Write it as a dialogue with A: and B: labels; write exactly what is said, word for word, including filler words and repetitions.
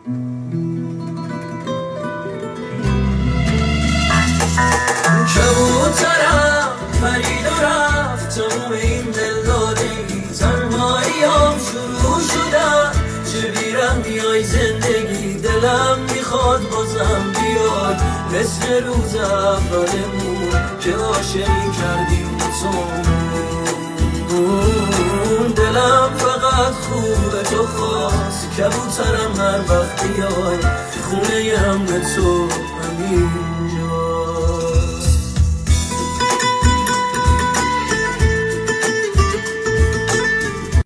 A: کبوترم پرید و رفت تموم این دلدادگی، تنهاییام شروع شدن چه بیرنگی های زندگی. دلم میخواد بازم بیاد مثل روز اولمون که عاشقی کردیم بتون. دلم فقط خوبه تو خواست کبوترم هر وقت بیای خونه ی هم تو همین